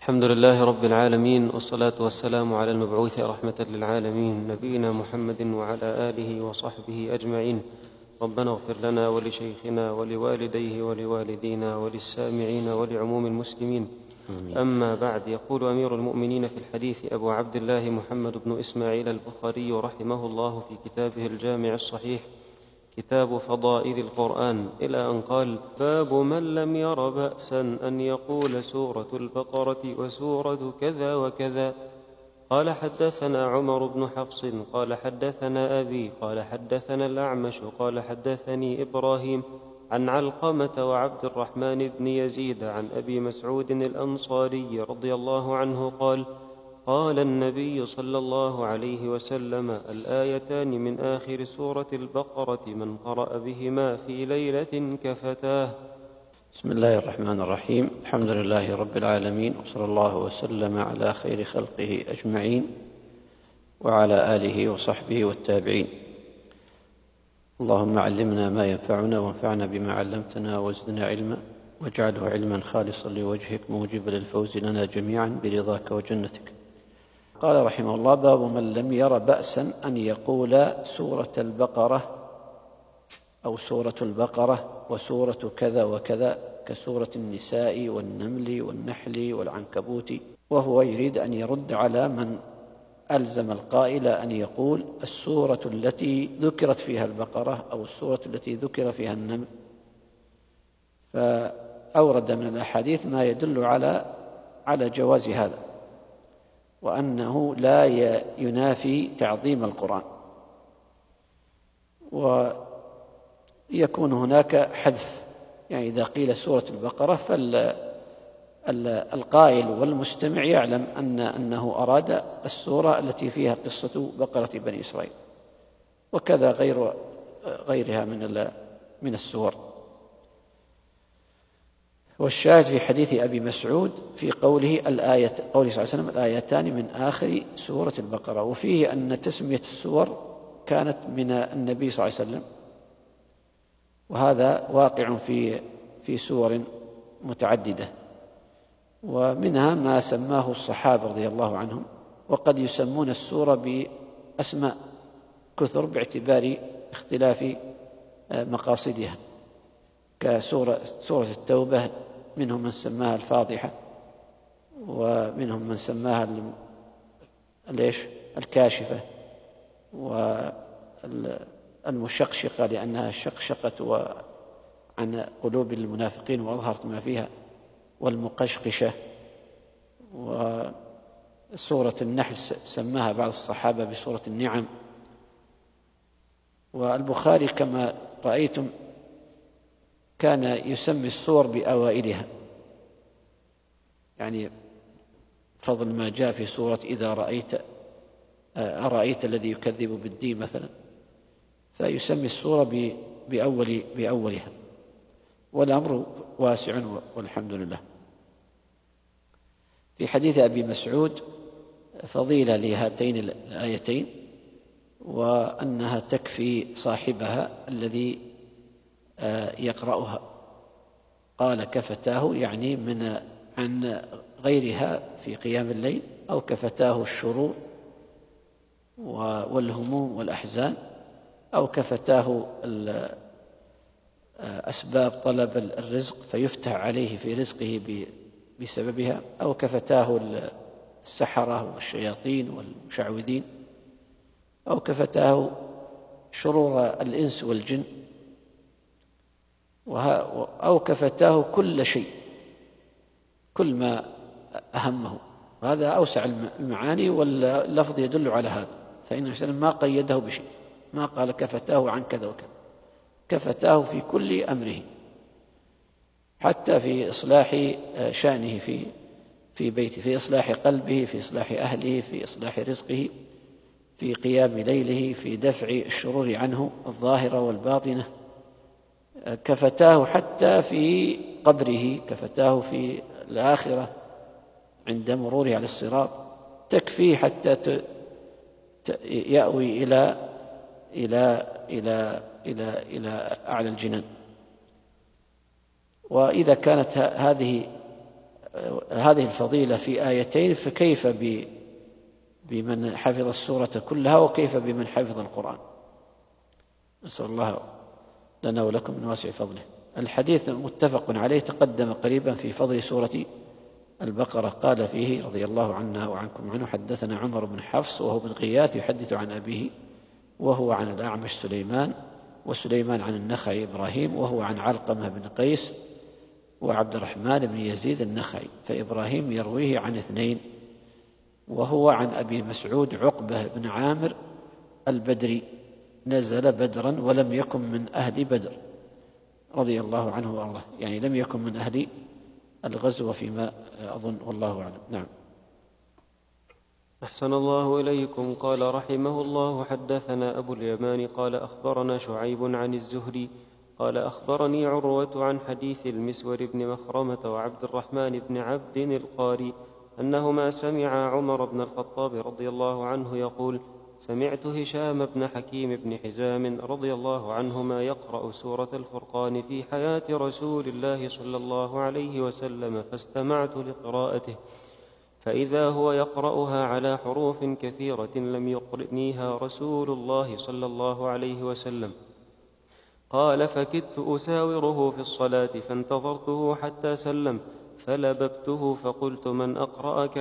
الحمد لله رب العالمين، والصلاة والسلام على المبعوث رحمة للعالمين نبينا محمد وعلى آله وصحبه أجمعين. ربنا اغفر لنا ولشيخنا ولوالديه ولوالدينا وللسامعين ولعموم المسلمين. أما بعد، يقول أمير المؤمنين في الحديث أبو عبد الله محمد بن إسماعيل البخاري رحمه الله في كتابه الجامع الصحيح كتاب فضائل القرآن، إلى أن قال: باب من لم ير بأسا أن يقول سورة البقرة وسورة كذا وكذا. قال: حدثنا عمر بن حفص قال: حدثنا أبي قال: حدثنا الأعمش قال: حدثني إبراهيم عن علقمة وعبد الرحمن بن يزيد عن أبي مسعود الأنصاري رضي الله عنه قال: قال النبي صلى الله عليه وسلم: الآيتان من آخر سورة البقرة من قرأ بهما في ليلة كفتاه. بسم الله الرحمن الرحيم. الحمد لله رب العالمين، وصلى الله وسلم على خير خلقه أجمعين وعلى آله وصحبه والتابعين. اللهم علمنا ما ينفعنا وانفعنا بما علمتنا وزدنا علما، واجعله علما خالصا لوجهك موجبا للفوز لنا جميعا برضاك وجنتك. قال رحمه الله: باب من لم ير بأسا أن يقول سورة البقرة أو سورة البقرة وسورة كذا وكذا، كسورة النساء والنمل والنحل والعنكبوت، وهو يريد أن يرد على من ألزم القائل أن يقول السورة التي ذكرت فيها البقرة أو السورة التي ذكر فيها النمل، فأورد من الأحاديث ما يدل على جواز هذا، وأنه لا ينافي تعظيم القرآن، ويكون هناك حذف. يعني إذا قيل سورة البقرة فالقائل والمستمع يعلم أنه أراد السورة التي فيها قصة بقرة بني إسرائيل، وكذا غيرها من السور. والشاهد في حديث أبي مسعود في قوله صلى الله عليه وسلم: الآيتان من آخر سورة البقرة، وفيه أن تسمية السور كانت من النبي صلى الله عليه وسلم، وهذا واقع في سور متعددة، ومنها ما سماه الصحابة رضي الله عنهم، وقد يسمون السورة بأسماء كثر باعتبار اختلاف مقاصدها، كسورة التوبة منهم من سماها الفاضحة، ومنهم من سماها الكاشفة، والمشقشقة لأنها شقشقت عن قلوب المنافقين وأظهرت ما فيها، والمقشقشة. وسورة النحل سماها بعض الصحابة بسورة النعم. والبخاري كما رأيتم كان يسمي السور بأوائلها، يعني فضل ما جاء في سورة إذا أرأيت الذي يكذب بالدين مثلا، فيسمي السورة بأولها، والأمر واسع والحمد لله. في حديث أبي مسعود فضيلة لهاتين الآيتين، وأنها تكفي صاحبها الذي يقرأها. قال: كفتاه، يعني عن غيرها في قيام الليل، أو كفتاه الشرور والهموم والأحزان، أو كفتاه أسباب طلب الرزق فيفتح عليه في رزقه بسببها، أو كفتاه السحرة والشياطين والمشعوذين، أو كفتاه شرور الإنس والجن، أو كفتاه كل شيء، كل ما أهمه. هذا أوسع المعاني، واللفظ يدل على هذا، فإن الإنسان ما قيده بشيء، ما قال كفتاه عن كذا وكذا، كفتاه في كل أمره، حتى في إصلاح شأنه في بيته، في إصلاح قلبه، في إصلاح أهله، في إصلاح رزقه، في قيام ليله، في دفع الشرور عنه الظاهرة والباطنة. كفتاه حتى في قبره، كفتاه في الآخرة عند مروره على الصراط، تكفي حتى يأوي إلى أعلى الجنان. وإذا كانت هذه هذه الفضيلة في آيتين، فكيف بمن حفظ السورة كلها، وكيف بمن حفظ القرآن؟ نسأل الله لنا ولكم من واسع فضله. الحديث متفق عليه، تقدم قريبا في فضل سورة البقرة. قال فيه رضي الله عنا وعنكم عنه: حدثنا عمر بن حفص وهو بن غياث يحدث عن أبيه وهو عن الأعمش سليمان، وسليمان عن النخعي إبراهيم، وهو عن علقمة بن قيس وعبد الرحمن بن يزيد النخعي، فإبراهيم يرويه عن اثنين، وهو عن أبي مسعود عقبة بن عامر البدري، نزل بدرا ولم يكن من أهل بدر رضي الله عنه وأرضاه، يعني لم يكن من أهل الغزو فيما أظن، والله أعلم. نعم. أحسن الله إليكم. قال رحمه الله: حدثنا أبو اليمان قال أخبرنا شعيب عن الزهري قال أخبرني عروة عن حديث المسور بن مخرمة وعبد الرحمن بن عبد القاري أنهما سمعا عمر بن الخطاب رضي الله عنه يقول: سمعت هشام بن حكيم بن حزام رضي الله عنهما يقرأ سورة الفرقان في حياة رسول الله صلى الله عليه وسلم، فاستمعت لقراءته، فإذا هو يقرأها على حروف كثيرة لم يقرئنيها رسول الله صلى الله عليه وسلم. قال: فكدت أساوره في الصلاة فانتظرته حتى سلم، فلببته فقلت: من أقرأك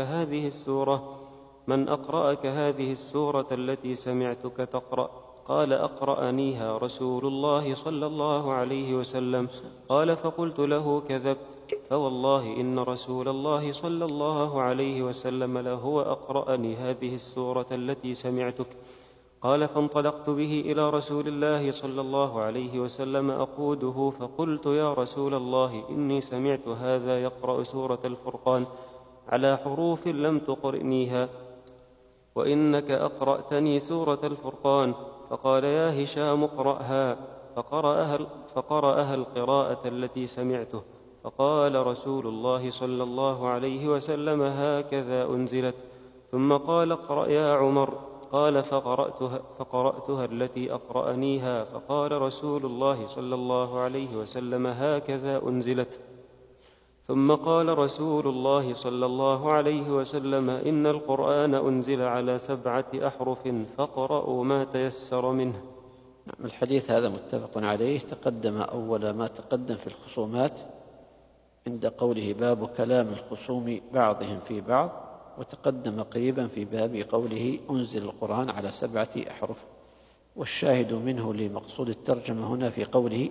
هذه السورة التي سمعتك تقرأ؟ قال: أقرأنيها رسول الله صلى الله عليه وسلم. قال: فقلت له: كذبت، فوالله إن رسول الله صلى الله عليه وسلم لهو أقرأني هذه السورة التي سمعتك. قال: فانطلقت به إلى رسول الله صلى الله عليه وسلم أقوده، فقلت: يا رسول الله، إني سمعت هذا يقرأ سورة الفرقان على حروف لم تقرئنيها، وإنك أقرأتني سورة الفرقان. فقال: يا هشام اقرأها، فقرأها القراءة التي سمعته. فقال رسول الله صلى الله عليه وسلم: هكذا أنزلت. ثم قال: اقرأ يا عمر. قال: فقرأتها التي أقرأنيها. فقال رسول الله صلى الله عليه وسلم: هكذا أنزلت. ثم قال رسول الله صلى الله عليه وسلم: إن القرآن أنزل على 7 أحرف، فاقرأوا ما تيسر منه. الحديث هذا متفق عليه، تقدم أول ما تقدم في الخصومات عند قوله: باب كلام الخصوم بعضهم في بعض، وتقدم قريبا في باب قوله: أنزل القرآن على 7 أحرف. والشاهد منه لمقصود الترجمة هنا في قوله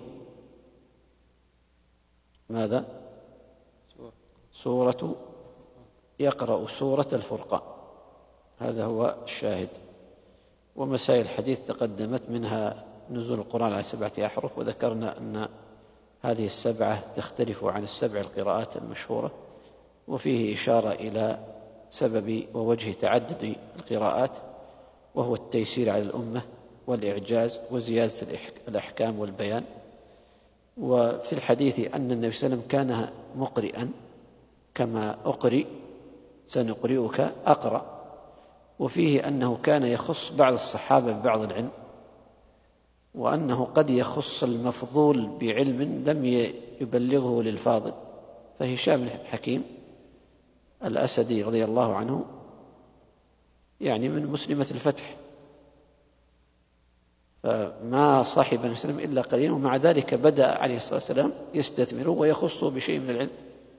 ماذا؟ يقرأ سورة الفرقان، هذا هو الشاهد. ومسائل الحديث تقدمت، منها نزول القرآن على 7 أحرف، وذكرنا أن هذه 7 تختلف عن 7 القراءات المشهورة، وفيه إشارة إلى سبب ووجه تعدد القراءات، وهو التيسير على الأمة والإعجاز وزيادة الأحكام والبيان. وفي الحديث أن النبي صلى الله عليه وسلم كان مقرئا كما أقرئ سنقرئك أقرأ. وفيه أنه كان يخص بعض الصحابة ببعض العلم، وأنه قد يخص المفضول بعلم لم يبلغه للفاضل. فهشام بن حكيم الأسدي رضي الله عنه يعني من مسلمة الفتح، فما صاحب النبي صلى الله عليه وسلم إلا قليلا، ومع ذلك بدأ عليه الصلاة والسلام يستثمره ويخصه بشيء من العلم.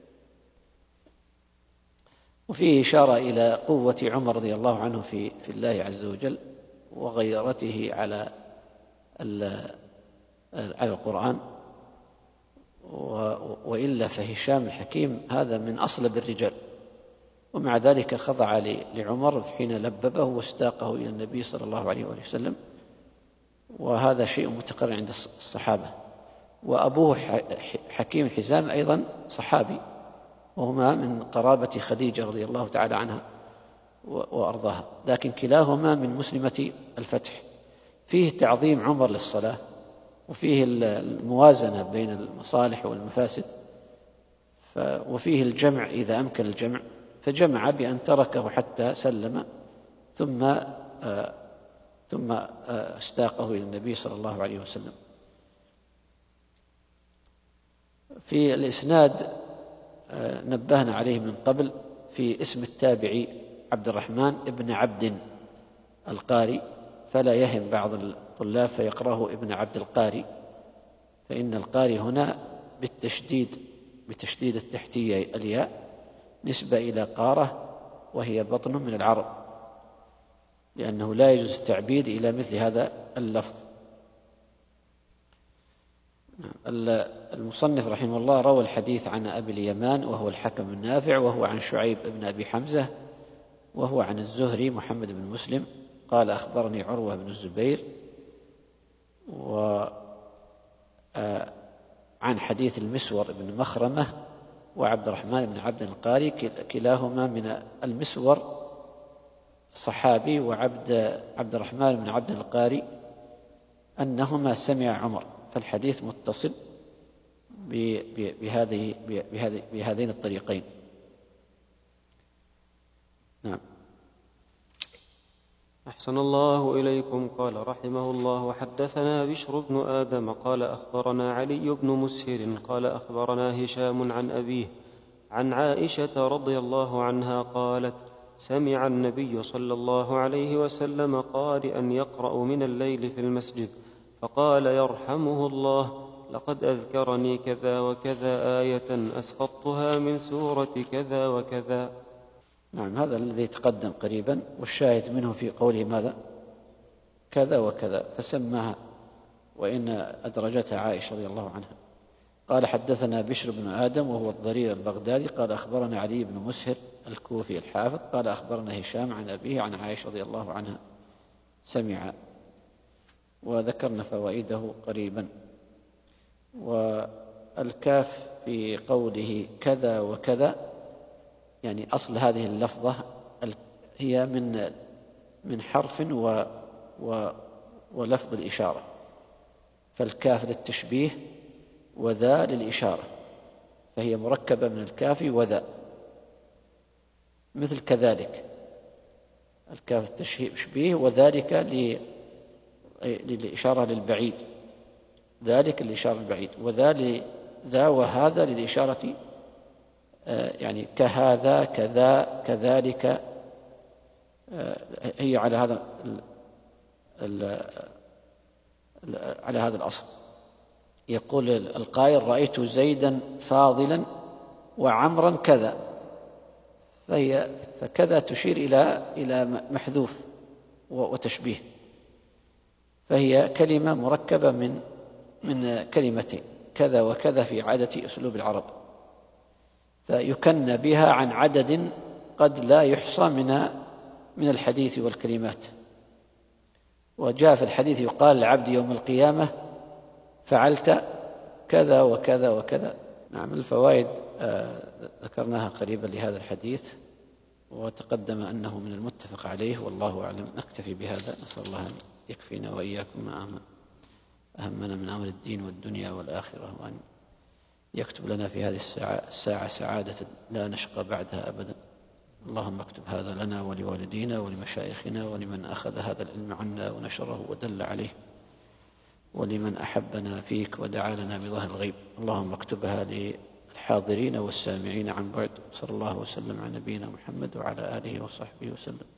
وفيه إشارة إلى قوة عمر رضي الله عنه في الله عز وجل، وغيرته على القرآن. وإلا فهشام الحكيم هذا من أصلب الرجال، ومع ذلك خضع لعمر حين لببه واستاقه إلى النبي صلى الله عليه وسلم، وهذا شيء متقرر عند الصحابة. وأبوه حكيم حزام أيضا صحابي، وهما من قرابة خديجة رضي الله تعالى عنها وأرضاها، لكن كلاهما من مسلمة الفتح. فيه تعظيم عمر للصلاة، وفيه الموازنة بين المصالح والمفاسد، وفيه الجمع إذا أمكن الجمع، فجمع بأن تركه حتى سلم ثم استاقه إلى النبي صلى الله عليه وسلم. في الإسناد نبهنا عليه من قبل في اسم التابعي عبد الرحمن ابن عبد القاري، فلا يهم بعض الطلاب فيقرأه ابن عبد القاري، فإن القاري هنا بتشديد التحتية الياء نسبة إلى قارة وهي بطن من العرب، لأنه لا يجوز التعبيد إلى مثل هذا اللفظ. المصنف رحمه الله روى الحديث عن أبي اليمان وهو الحكم النافع، وهو عن شعيب بن أبي حمزة، وهو عن الزهري محمد بن مسلم قال أخبرني عروة بن الزبير، وعن حديث المسور بن مخرمة وعبد الرحمن بن عبد القاري، كلاهما من المسور صحابي وعبد الرحمن بن عبد القاري أنهما سمع عمر، فالحديث متصل بهذين الطريقين. نعم. أحسن الله إليكم. قال رحمه الله: وحدثنا بشر بن آدم قال أخبرنا علي بن مسهر قال أخبرنا هشام عن أبيه عن عائشة رضي الله عنها قالت: سمع النبي صلى الله عليه وسلم قارئا يقرأ من الليل في المسجد فقال يرحمه الله: لقد أذكرني كذا وكذا آية أسقطتها من سورة كذا وكذا. نعم، هذا الذي تقدم قريبا، والشاهد منه في قوله ماذا؟ كذا وكذا، فسماها وإن أدرجتها عائشة رضي الله عنها. قال حدثنا بشر بن آدم وهو الضرير البغدادي قال أخبرنا علي بن مسهر الكوفي الحافظ قال أخبرنا هشام عن أبيه عن عائشة رضي الله عنها سمع، وذكرنا فوائده قريبا. والكاف في قوله كذا وكذا، يعني أصل هذه اللفظة هي من حرف ولفظ الإشارة، فالكاف للتشبيه وذا للإشارة، فهي مركبة من الكاف وذا، مثل كذلك الكاف التشبيه وذلك للإشارة للبعيد، ذلك للإشارة للبعيد، ذا وهذا للإشارة يعني كهذا كذا كذلك، هي على هذا الأصل. يقول القائل: رأيت زيدا فاضلا وعمرا كذا، فكذا تشير إلى محذوف وتشبيه، فهي كلمة مركبة من كلمتين، كذا وكذا في عادة أسلوب العرب، فيكن بها عن عدد قد لا يحصى من الحديث والكلمات. وجاء في الحديث يقال لعبد يوم القيامة: فعلت كذا وكذا وكذا. نعم، الفوائد ذكرناها قريبا لهذا الحديث، وتقدم أنه من المتفق عليه، والله أعلم. نكتفي بهذا، نسأل الله أن يكفينا وإياكم ما أهمنا من أمر الدين والدنيا والآخرة، وأن يكتب لنا في هذه الساعة سعادة لا نشقى بعدها أبدا. اللهم اكتب هذا لنا ولوالدينا ولمشايخنا ولمن أخذ هذا العلم عنا ونشره ودل عليه، ولمن أحبنا فيك ودعا لنا بظهر الغيب. اللهم اكتبها للحاضرين والسامعين عن بعد. صلى الله وسلم على نبينا محمد وعلى آله وصحبه وسلم.